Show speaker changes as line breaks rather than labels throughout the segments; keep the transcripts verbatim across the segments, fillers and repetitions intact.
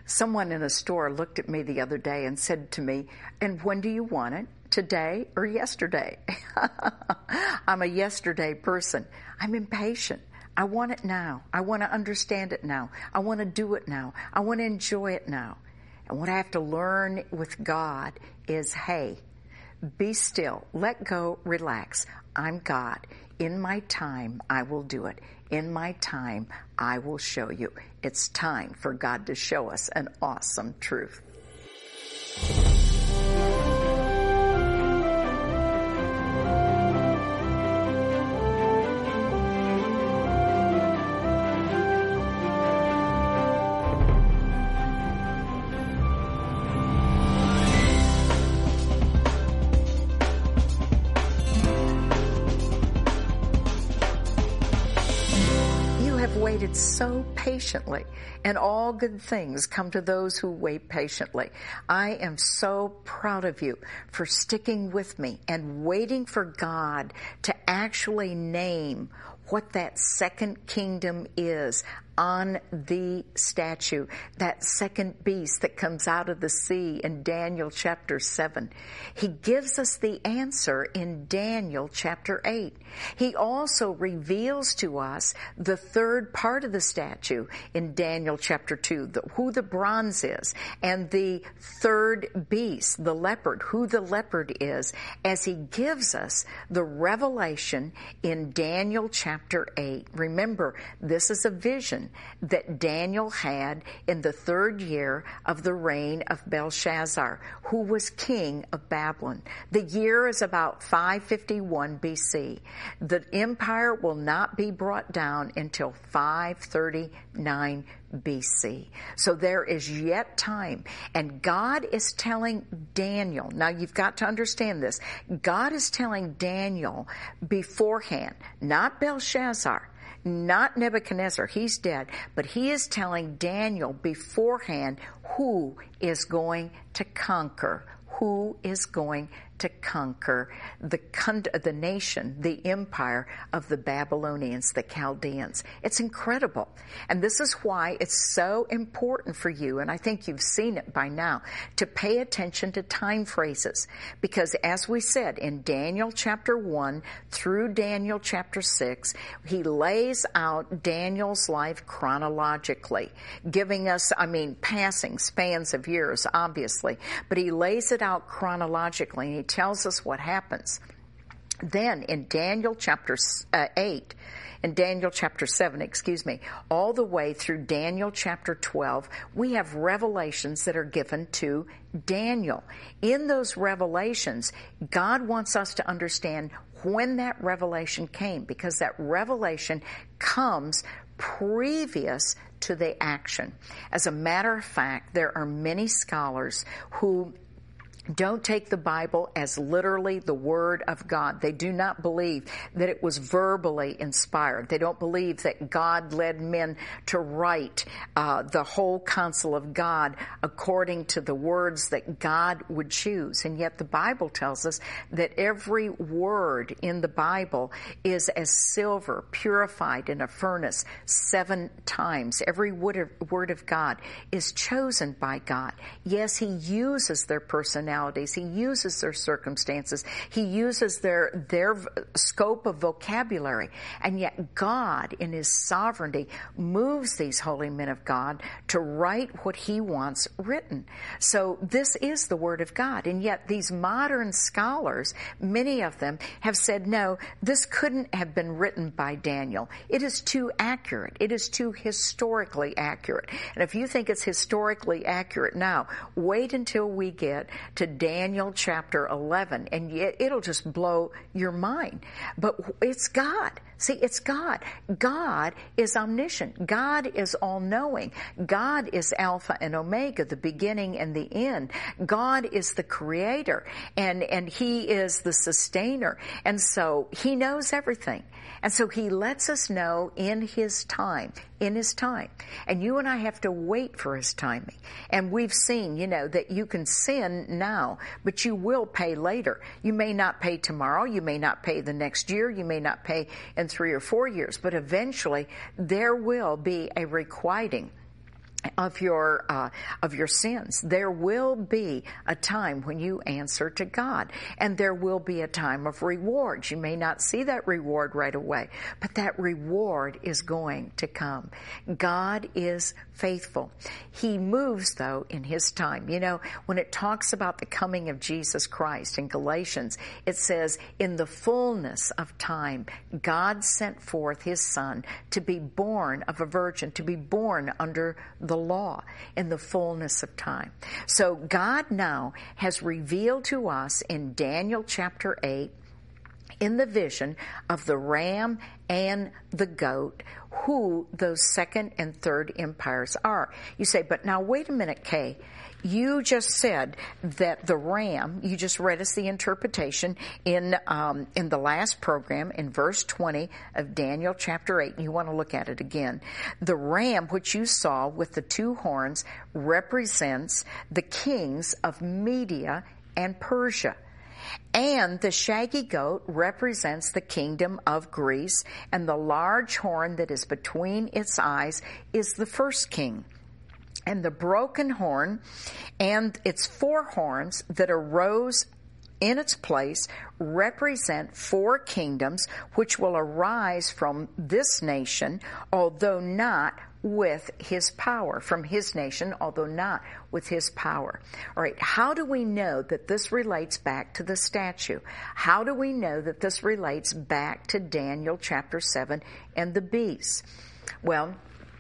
Someone in a store looked at me the other day and said to me, "And when do you want it? Today or yesterday?" I'm a yesterday person. I'm impatient. I want it now. I want to understand it now. I want to do it now. I want to enjoy it now. And what I have to learn with God is, hey, be still, let go, relax. I'm God. In my time, I will do it. In my time, I will show you. It's time for God to show us an awesome truth. Waited so patiently, and all good things come to those who wait patiently. I am so proud of you for sticking with me and waiting for God to actually name what that second kingdom is on the statue, that second beast that comes out of the sea in Daniel chapter seven. He gives us the answer in Daniel chapter eight. He also reveals to us the third part of the statue in Daniel chapter two, the, who the bronze is, and the third beast, the leopard, who the leopard is, as he gives us the revelation in Daniel chapter eight. Remember, this is a vision that Daniel had in the third year of the reign of Belshazzar, who was king of Babylon. The year is about five fifty-one B C. The empire will not be brought down until five thirty-nine B C. So there is yet time. And God is telling Daniel, now you've got to understand this, God is telling Daniel beforehand, not Belshazzar, not Nebuchadnezzar, he's dead, but he is telling Daniel beforehand who is going to conquer, who is going to conquer the the nation, the empire of the Babylonians, the Chaldeans. It's incredible. And this is why it's so important for you, and I think you've seen it by now, to pay attention to time phrases. Because as we said, in Daniel chapter one through Daniel chapter six, he lays out Daniel's life chronologically, giving us, I mean, passing spans of years, obviously, but he lays it out chronologically, and he tells us what happens. Then in Daniel chapter uh, eight, in Daniel chapter seven, excuse me, all the way through Daniel chapter twelve, we have revelations that are given to Daniel. In those revelations, God wants us to understand when that revelation came, because that revelation comes previous to the action. As a matter of fact, there are many scholars who don't take the Bible as literally the Word of God. They do not believe that it was verbally inspired. They don't believe that God led men to write uh, the whole counsel of God according to the words that God would choose. And yet the Bible tells us that every word in the Bible is as silver purified in a furnace seven times. Every word of, word of God is chosen by God. Yes, He uses their personality. He uses their circumstances. He uses their their scope of vocabulary. And yet God, in His sovereignty, moves these holy men of God to write what He wants written. So this is the Word of God. And yet these modern scholars, many of them, have said, no, this couldn't have been written by Daniel. It is too accurate. It is too historically accurate. And if you think it's historically accurate now, wait until we get to Daniel chapter eleven, and it'll just blow your mind. But it's God. See, it's God. God is omniscient. God is all-knowing. God is Alpha and Omega, the beginning and the end. God is the creator, and, and He is the sustainer. And so He knows everything. And so He lets us know in His time, in His time. And you and I have to wait for His timing. And we've seen, you know, that you can sin now, but you will pay later. You may not pay tomorrow. You may not pay the next year. You may not pay in three or four years. But eventually, there will be a requiting. of your uh, of your sins. There will be a time when you answer to God, and there will be a time of reward. You may not see that reward right away, but that reward is going to come. God is faithful. He moves, though, in His time. You know, when it talks about the coming of Jesus Christ in Galatians, it says, in the fullness of time, God sent forth His Son to be born of a virgin, to be born under the law in the fullness of time. So God now has revealed to us in Daniel chapter eight, in the vision of the ram and the goat, who those second and third empires are. You say, but now wait a minute, Kay. You just said that the ram, you just read us the interpretation in um, in the last program in verse twenty of Daniel chapter eight. And you want to look at it again. The ram, which you saw with the two horns, represents the kings of Media and Persia. And the shaggy goat represents the kingdom of Greece, and the large horn that is between its eyes is the first king. And the broken horn and its four horns that arose in its place represent four kingdoms which will arise from this nation, although not with his power, from his nation, although not with his power. All right, how do we know that this relates back to the statue? How do we know that this relates back to Daniel chapter seven and the beasts? Well,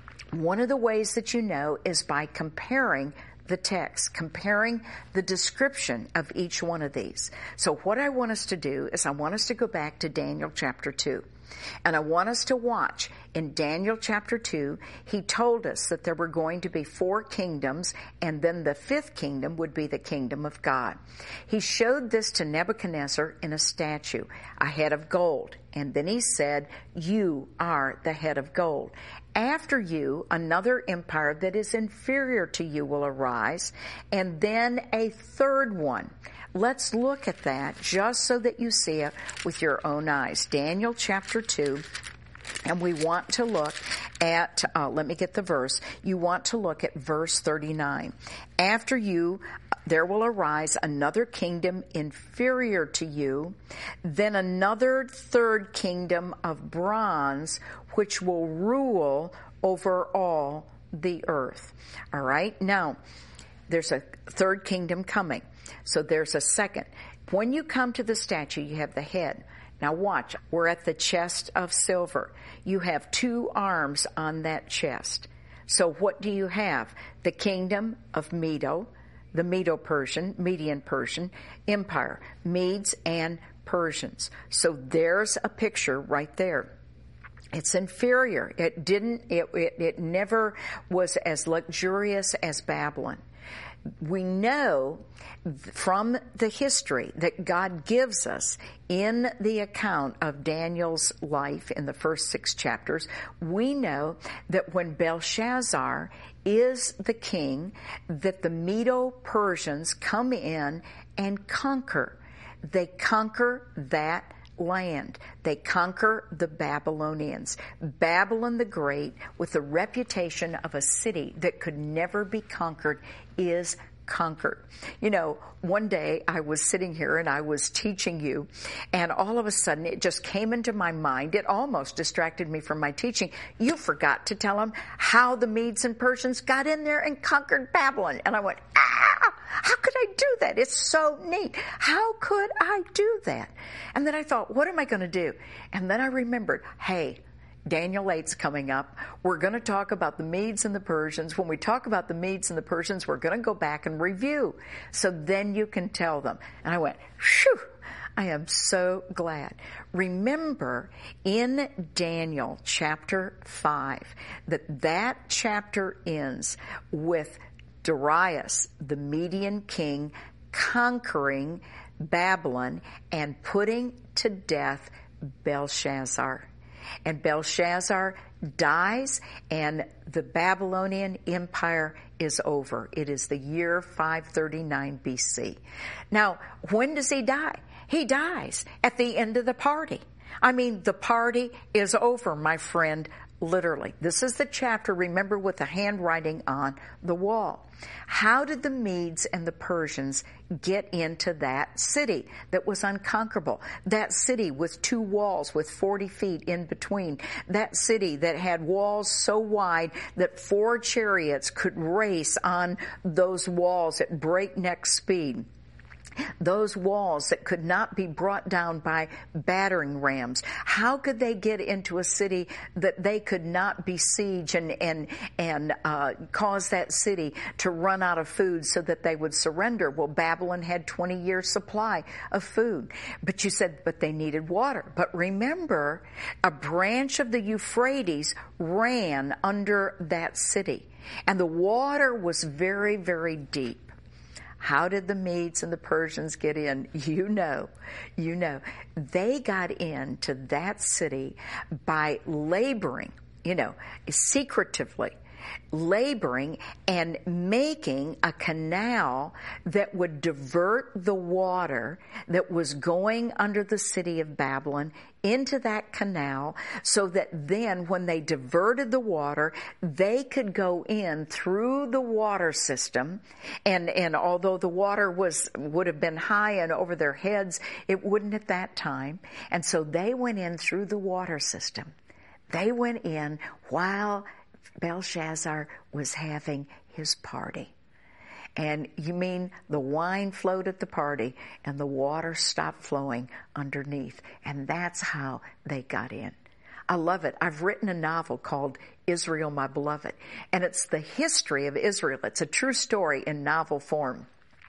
one of the ways that you know is by comparing the text, comparing the description of each one of these. So what I want us to do is I want us to go back to Daniel chapter two. And I want us to watch in Daniel chapter two, he told us that there were going to be four kingdoms, and then the fifth kingdom would be the kingdom of God. He showed this to Nebuchadnezzar in a statue, a head of gold. And then he said, you are the head of gold. After you, another empire that is inferior to you will arise, and then a third one. Let's look at that just so that you see it with your own eyes. Daniel chapter two, and we want to look at, uh, let me get the verse. You want to look at verse thirty-nine. After you, there will arise another kingdom inferior to you, then another third kingdom of bronze, which will rule over all the earth. All right? Now, there's a third kingdom coming. So there's a second. When you come to the statue, you have the head. Now watch, we're at the chest of silver. You have two arms on that chest. So what do you have? The kingdom of Medo, the Medo-Persian, Median-Persian Empire, Medes and Persians. So there's a picture right there. It's inferior. It didn't, it, it, it never was as luxurious as Babylon. We know from the history that God gives us in the account of Daniel's life in the first six chapters, we know that when Belshazzar is the king, that the Medo-Persians come in and conquer. They conquer that land. They conquer the Babylonians. Babylon the Great, with the reputation of a city that could never be conquered, is conquered. You know, one day I was sitting here and I was teaching you, and all of a sudden it just came into my mind. It almost distracted me from my teaching. You forgot to tell them how the Medes and Persians got in there and conquered Babylon. And I went, ah, how could I do that? It's so neat. How could I do that? And then I thought, what am I going to do? And then I remembered, hey, Daniel eight's coming up. We're going to talk about the Medes and the Persians. When we talk about the Medes and the Persians, we're going to go back and review. So then you can tell them. And I went, phew, I am so glad. Remember in Daniel chapter five that that chapter ends with Darius, the Median king, conquering Babylon and putting to death Belshazzar. And Belshazzar dies, and the Babylonian Empire is over. It is the year five thirty-nine B C. Now, when does he die? He dies at the end of the party. I mean, the party is over, my friend. literally. This is the chapter, remember, with the handwriting on the wall. How did the Medes and the Persians get into that city that was unconquerable? That city with two walls with forty feet in between. That city that had walls so wide that four chariots could race on those walls at breakneck speed. Those walls that could not be brought down by battering rams. How could they get into a city that they could not besiege and and and uh, cause that city to run out of food so that they would surrender? Well, Babylon had twenty years supply of food. But you said, but they needed water. But remember, a branch of the Euphrates ran under that city. And the water was very, very deep. How did the Medes and the Persians get in? You know, you know. They got into that city by laboring, you know, secretively, laboring and making a canal that would divert the water that was going under the city of Babylon into that canal, so that then when they diverted the water, they could go in through the water system. And, and although the water was, would have been high and over their heads, it wouldn't at that time. And so they went in through the water system. They went in while Belshazzar was having his party. And you mean the wine flowed at the party and the water stopped flowing underneath. And that's how they got in. I love it. I've written a novel called Israel, My Beloved. And it's the history of Israel. It's a true story in novel form.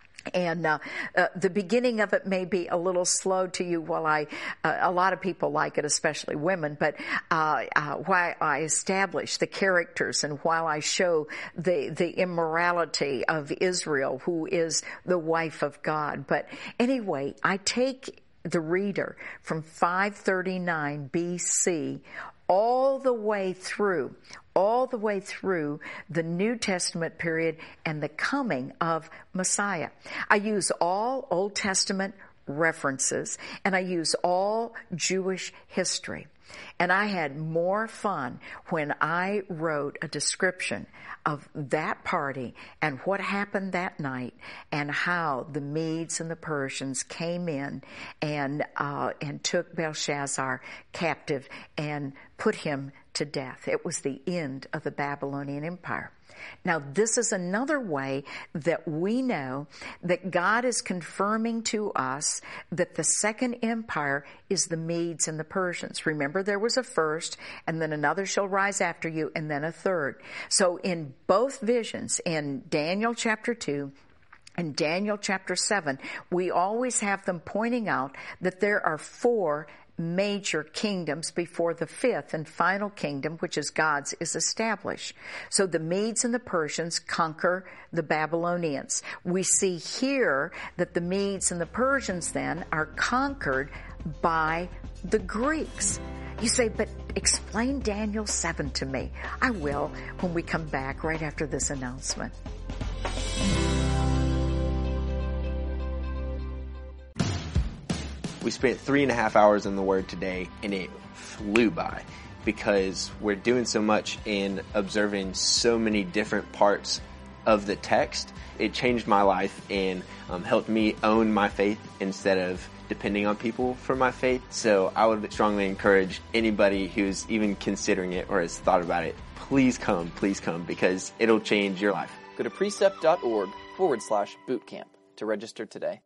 And uh, uh, the beginning of it may be a little slow to you while I, uh, a lot of people like it, especially women, but uh, uh, while I establish the characters and while I show the, the immorality of Israel, who is the wife of God. But anyway, I take the reader from five thirty-nine B C all the way through, all the way through the New Testament period and the coming of Messiah. I use all Old Testament references and I use all Jewish history. And I had more fun when I wrote a description of that party and what happened that night and how the Medes and the Persians came in and uh, and took Belshazzar captive and put him to death. It was the end of the Babylonian Empire. Now, this is another way that we know that God is confirming to us that the second empire is the Medes and the Persians. Remember, there was a first, and then another shall rise after you, and then a third. So in both visions, in Daniel chapter two, and Daniel chapter seven, we always have them pointing out that there are four major kingdoms before the fifth and final kingdom, which is God's, is established. So the Medes and the Persians conquer the Babylonians. We see here that the Medes and the Persians then are conquered by the Greeks. You say, but explain Daniel seven to me. I will when we come back right after this announcement.
We spent three and a half hours in the Word today, and it flew by because we're doing so much in observing so many different parts of the text. It changed my life and um, helped me own my faith instead of depending on people for my faith. So I would strongly encourage anybody who's even considering it or has thought about it, please come, please come, because it'll change your life.
Go to precept.org forward slash bootcamp to register today.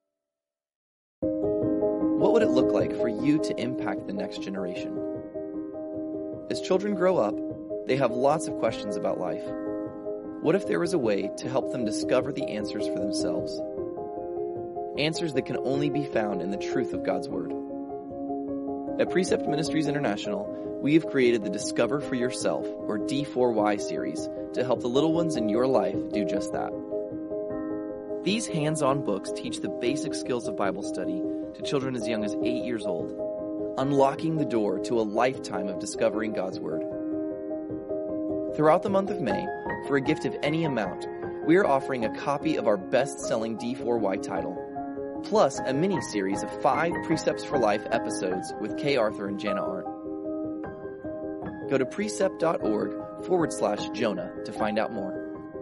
What would it look like for you to impact the next generation? As children grow up, they have lots of questions about life. What if there was a way to help them discover the answers for themselves? Answers that can only be found in the truth of God's Word. At Precept Ministries International, we have created the Discover for Yourself, or D four Y series, to help the little ones in your life do just that. These hands-on books teach the basic skills of Bible study to children as young as eight years old, unlocking the door to a lifetime of discovering God's Word. Throughout the month of May, for a gift of any amount, we are offering a copy of our best-selling D four Y title, plus a mini-series of five Precepts for Life episodes with Kay Arthur and Jana Arndt. Go to precept.org forward slash Jonah to find out more.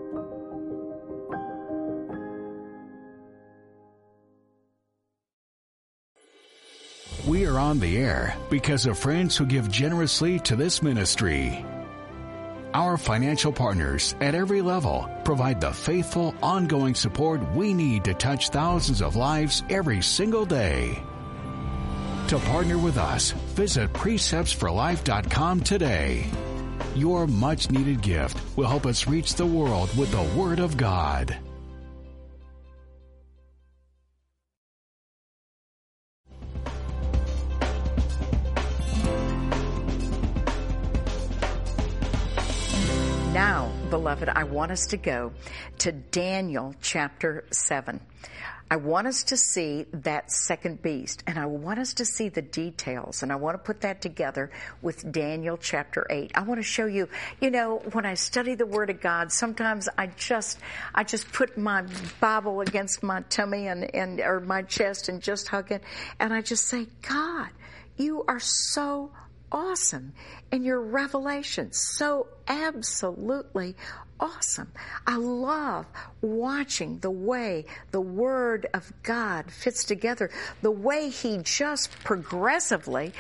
We are on the air because of friends who give generously to this ministry. Our financial partners at every level provide the faithful, ongoing support we need to touch thousands of lives every single day. To partner with us, visit precepts for life dot com today. Your much-needed gift will help us reach the world with the Word of God.
Now, beloved, I want us to go to Daniel chapter seven. I want us to see that second beast, and I want us to see the details, and I want to put that together with Daniel chapter eight. I want to show you, you know, when I study the Word of God, sometimes I just, I just put my Bible against my tummy and, and, or my chest and just hug it, and I just say, God, you are so awesome in your revelation, so absolutely awesome. I love watching the way the Word of God fits together, the way He just progressively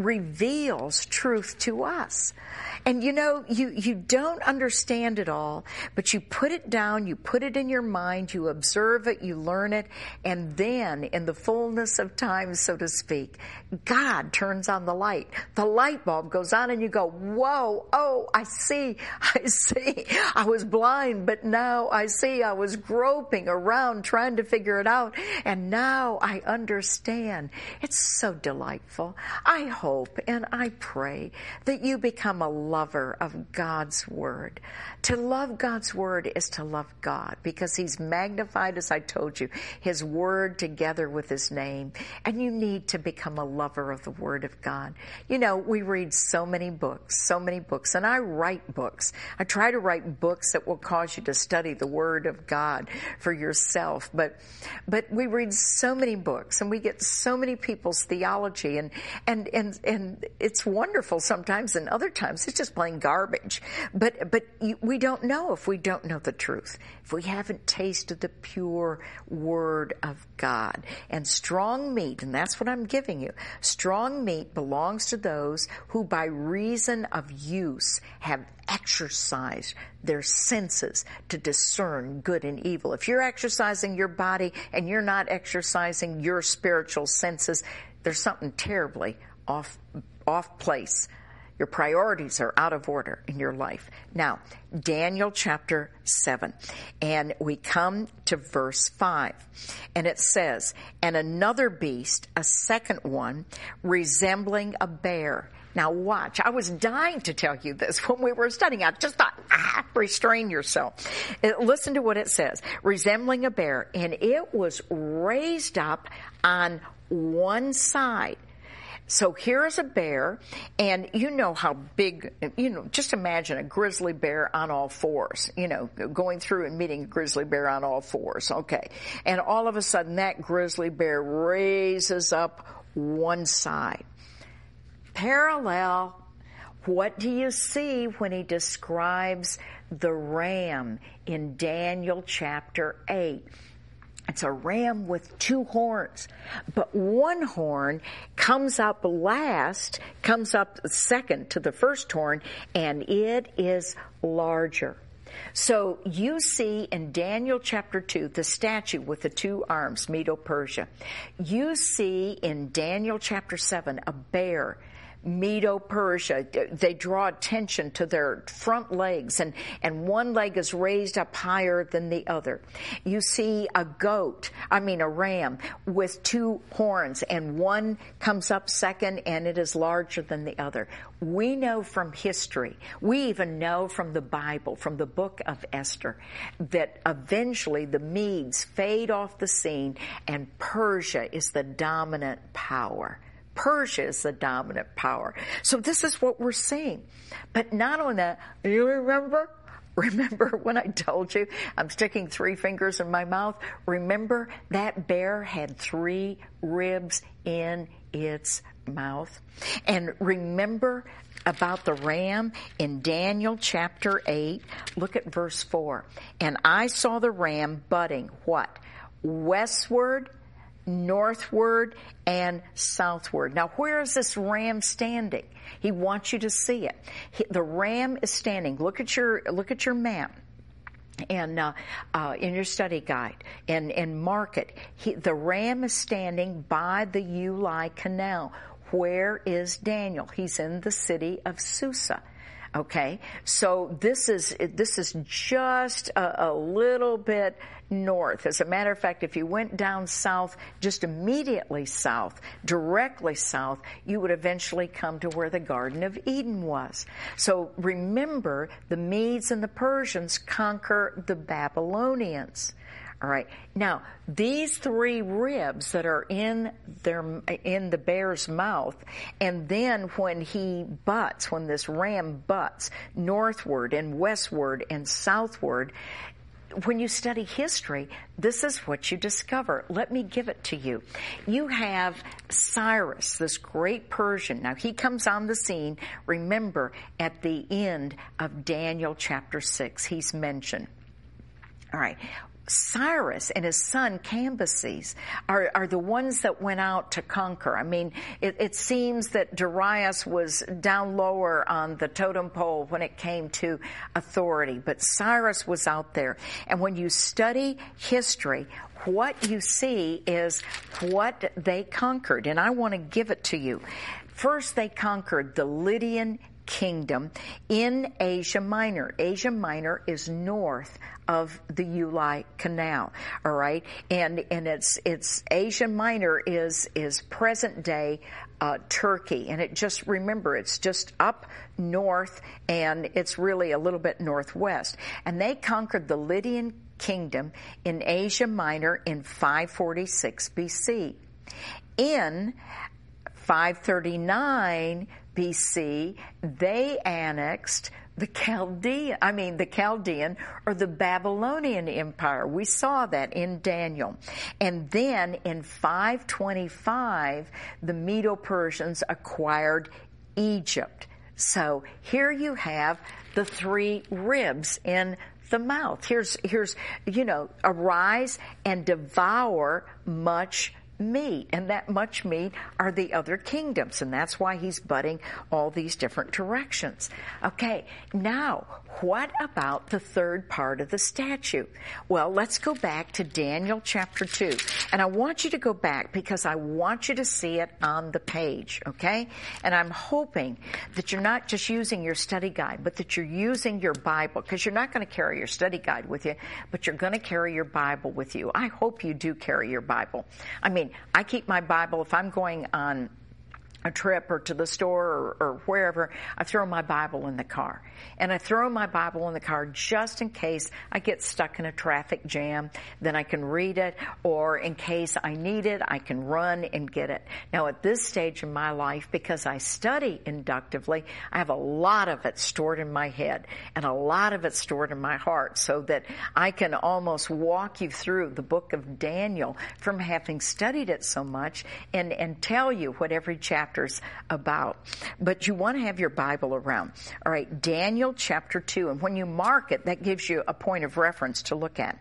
reveals truth to us. And you know, you, you don't understand it all, but you put it down, you put it in your mind, you observe it, you learn it, and then in the fullness of time, so to speak, God turns on the light. The light bulb goes on and you go, whoa, oh, I see, I see. I was blind, but now I see. I was groping around trying to figure it out, and now I understand. It's so delightful. I hope and I pray that you become a lover of God's Word. To love God's Word is to love God, because He's magnified, as I told you, His Word together with His name, and you need to become a lover of the Word of God. You know, we read so many books, so many books, and I write books. I try to write books that will cause you to study the Word of God for yourself, but but we read so many books, and we get so many people's theology, and and and, and it's wonderful sometimes, and other times it's just plain garbage. But but you, we don't know if we don't know the truth, if we haven't tasted the pure Word of God. And strong meat, and that's what I'm giving you, strong meat belongs to those who by reason of use have exercised their senses to discern good and evil. If you're exercising your body and you're not exercising your spiritual senses, there's something terribly off off place. Your priorities are out of order in your life. Now, Daniel chapter seven, and we come to verse five, and it says, "And another beast, a second one, resembling a bear." Now watch, I was dying to tell you this when we were studying. I just thought, ah, restrain yourself. It, listen to what it says. Resembling a bear, and it was raised up on one side. So here's a bear, and you know how big, you know, just imagine a grizzly bear on all fours, you know, going through and meeting a grizzly bear on all fours. Okay. And all of a sudden that grizzly bear raises up one side. Parallel. What do you see when he describes the ram in Daniel chapter eight? It's a ram with two horns, but one horn comes up last, comes up second to the first horn, and it is larger. So you see in Daniel chapter two, the statue with the two arms, Medo-Persia. You see in Daniel chapter seven, a bear, Medo-Persia. They draw attention to their front legs, and, and one leg is raised up higher than the other. You see a goat, I mean a ram, with two horns, and one comes up second, and it is larger than the other. We know from history, we even know from the Bible, from the book of Esther, that eventually the Medes fade off the scene, and Persia is the dominant power. Persia is the dominant power. So this is what we're seeing. But not only that, you remember? Remember when I told you I'm sticking three fingers in my mouth? Remember that bear had three ribs in its mouth? And remember about the ram in Daniel chapter eight. Look at verse four. And I saw the ram budding, what? Westward, northward, and southward. Now, where is this ram standing? He wants you to see it. He, the ram is standing. Look at your look at your map. And uh, uh, in your study guide, and, and mark it. He, the ram is standing by the Ulai Canal. Where is Daniel? He's in the city of Susa. Okay, so this is this is just a, a little bit north. As a matter of fact, if you went down south, just immediately south, directly south, you would eventually come to where the Garden of Eden was. So remember, the Medes and the Persians conquer the Babylonians. All right. Now, these three ribs that are in their in the bear's mouth, and then when he butts, when this ram butts northward and westward and southward, when you study history, this is what you discover. Let me give it to you. You have Cyrus, this great Persian. Now, he comes on the scene, remember, at the end of Daniel chapter six. He's mentioned. All right. Cyrus and his son Cambyses are, are the ones that went out to conquer. I mean, it, it seems that Darius was down lower on the totem pole when it came to authority, but Cyrus was out there. And when you study history, what you see is what they conquered, and I want to give it to you. First, they conquered the Lydian kingdom in Asia Minor. Asia Minor is north of the Ulai Canal, all right? And and it's it's Asia Minor is is present day uh, Turkey, and it just remember it's just up north, and it's really a little bit northwest. And they conquered the Lydian kingdom in Asia Minor in five forty-six B C. In five thirty-nine B C, they annexed the Chaldean, I mean the Chaldean or the Babylonian Empire. We saw that in Daniel. And then in five twenty-five, the Medo-Persians acquired Egypt. So here you have the three ribs in the mouth. Here's, here's, you know, arise and devour much meat, and that much meat are the other kingdoms, and that's why he's budding all these different directions. Okay, now, what about the third part of the statue? Well, let's go back to Daniel chapter two, and I want you to go back because I want you to see it on the page, okay? And I'm hoping that you're not just using your study guide, but that you're using your Bible, because you're not going to carry your study guide with you, but you're going to carry your Bible with you. I hope you do carry your Bible. I mean, I keep my Bible if I'm going on a trip or to the store or, or wherever. I throw my Bible in the car. And I throw my Bible in the car just in case I get stuck in a traffic jam. Then I can read it, or in case I need it, I can run and get it. Now, at this stage in my life, because I study inductively, I have a lot of it stored in my head and a lot of it stored in my heart, so that I can almost walk you through the book of Daniel from having studied it so much and, and tell you what every chapter about. But you want to have your Bible around. All right, Daniel chapter two. And when you mark it, that gives you a point of reference to look at.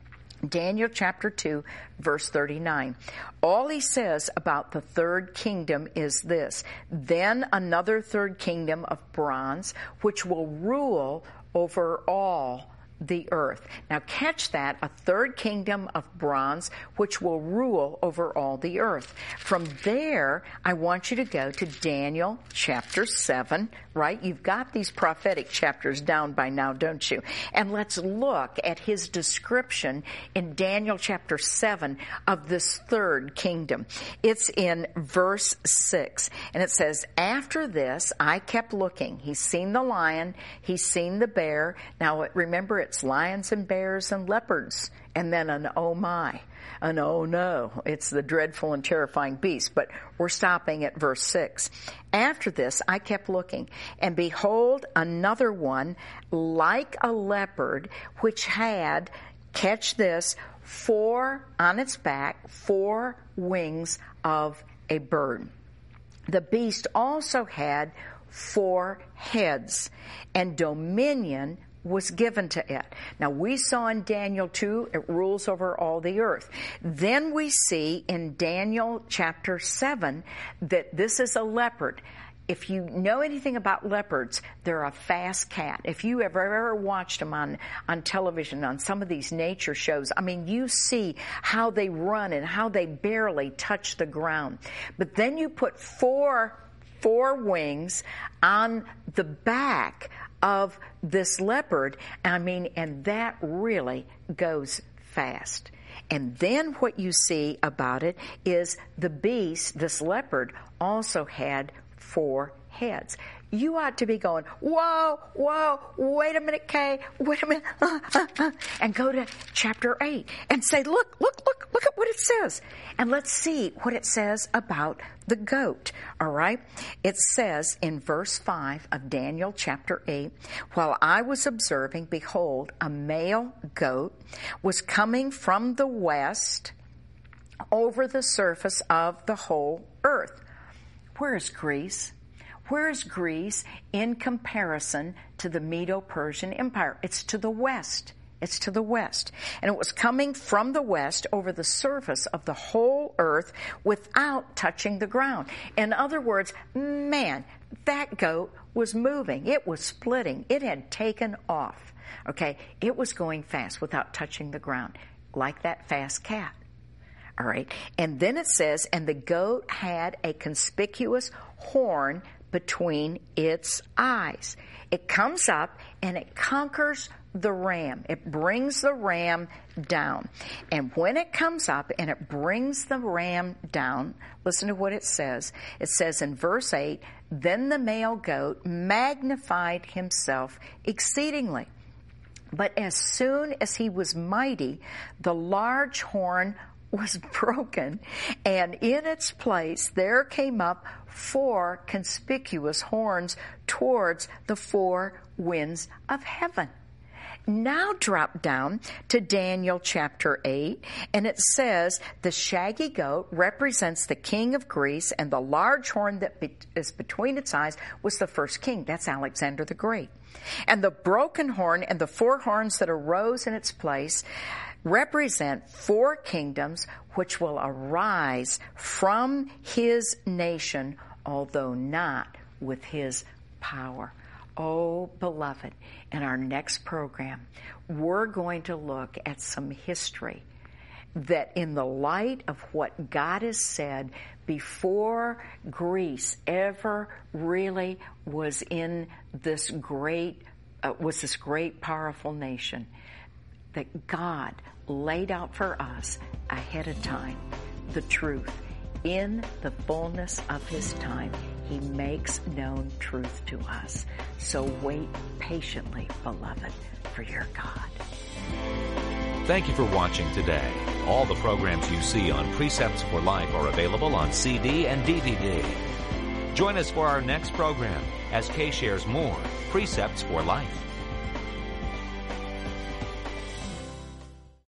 Daniel chapter two, verse thirty-nine. All he says about the third kingdom is this: then another third kingdom of bronze, which will rule over all the earth. Now catch that, a third kingdom of bronze which will rule over all the earth. From there, I want you to go to Daniel chapter seven, right? You've got these prophetic chapters down by now, don't you? And let's look at his description in Daniel chapter seven of this third kingdom. It's in verse six, and it says, after this I kept looking. He's seen the lion, he's seen the bear. Now remember, it's lions and bears and leopards, and then an oh my, an oh no. It's the dreadful and terrifying beast, but we're stopping at verse six. After this, I kept looking, and behold, another one like a leopard, which had, catch this, four on its back, four wings of a bird. The beast also had four heads, and dominion was given to it. Now, we saw in Daniel two, it rules over all the earth. Then we see in Daniel chapter seven that this is a leopard. If you know anything about leopards, they're a fast cat. If you ever, ever watched them on, on television, on some of these nature shows, I mean, you see how they run and how they barely touch the ground. But then you put four, four wings on the back of this leopard, I mean, and that really goes fast. And then what you see about it is the beast, this leopard, also had four heads. You ought to be going, whoa, whoa, wait a minute, Kay, wait a minute, uh, uh, uh, and go to chapter eight and say, look, look, look, look at what it says. And let's see what it says about the goat, all right? It says in verse five of Daniel chapter eight, while I was observing, behold, a male goat was coming from the west over the surface of the whole earth. Where is Greece? Where is Greece in comparison to the Medo-Persian Empire? It's to the west. It's to the west. And it was coming from the west over the surface of the whole earth without touching the ground. In other words, man, that goat was moving. It was splitting. It had taken off. Okay? It was going fast without touching the ground, like that fast cat. All right. And then it says, and the goat had a conspicuous horn between its eyes. It comes up and it conquers the ram. It brings the ram down. And when it comes up and it brings the ram down, listen to what it says. It says in verse eight, then the male goat magnified himself exceedingly. But as soon as he was mighty, the large horn was broken, and in its place there came up four conspicuous horns towards the four winds of heaven. Now drop down to Daniel chapter eight, and it says, the shaggy goat represents the king of Greece, and the large horn that be- is between its eyes was the first king. That's Alexander the Great. And the broken horn and the four horns that arose in its place represent four kingdoms which will arise from his nation, although not with his power. Oh, beloved, in our next program, we're going to look at some history that in the light of what God has said before Greece ever really was in this great, uh, was this great powerful nation, that God laid out for us ahead of time the truth. In the fullness of his time, he makes known truth to us. So wait patiently, beloved, for your God.
Thank you for watching today. All the programs you see on Precepts for Life are available on C D and D V D. Join us for our next program as Kay shares more Precepts for Life.